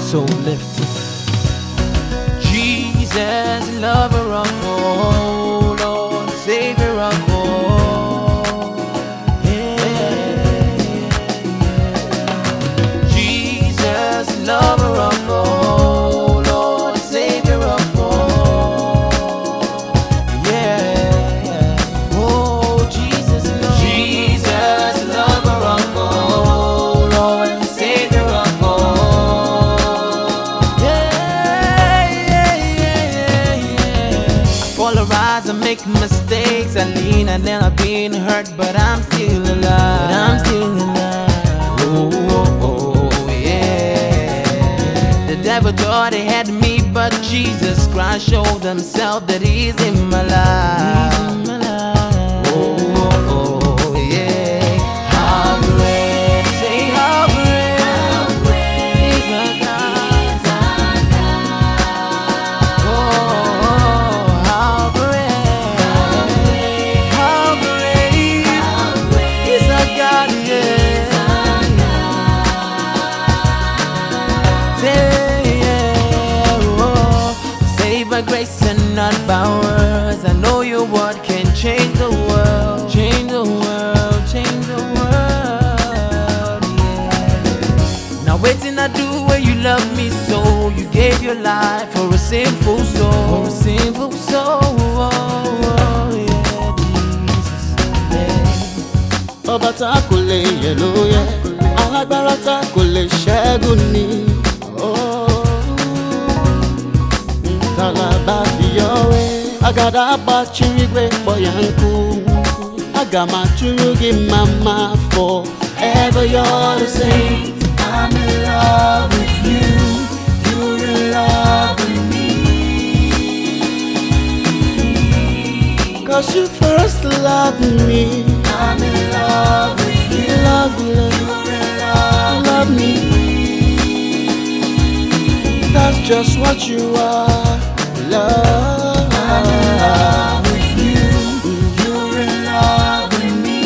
So lift it. Jesus, lover of all, Lord, Savior of all. Jesus, lover of all, Lord, Savior of all. Oh, Jesus, lover of all, Lord, Savior of all. Polarize and make mistakes. I lean and then I've been hurt, but I'm still alive. The devil thought he had me, but Jesus Christ showed himself that he's in my life. How great, say how great is our God. Oh, how great is our God, Saved by grace and not by words. I know your word can change the world. Change the world, change the world, Now waiting I do where you love me so. You gave your life for a sinful soul. For a sinful soul, Jesus, Ọba tá kò lè yẹ̀ ló yẹ, alágbára tá kò lè ṣẹ́gun ni. Talaba fiyowe, agada bachiri gbe boyanku. Agama churu gi mama forever you're the same. I'm in love with you, you're in love with me. 'Cause you first loved me. I'm in love with you, you're in love me. That's just what you are, love. I'm in love with you, you're in love with me.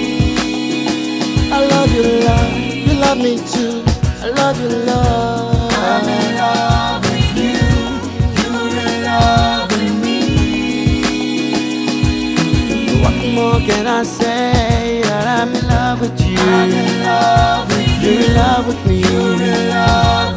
I love you, love. You love me too. I love you, love. I'm in love with you, you're in love with me. What more can I say? That I'm in love with you. I'm in love with You're in love with me. you're in love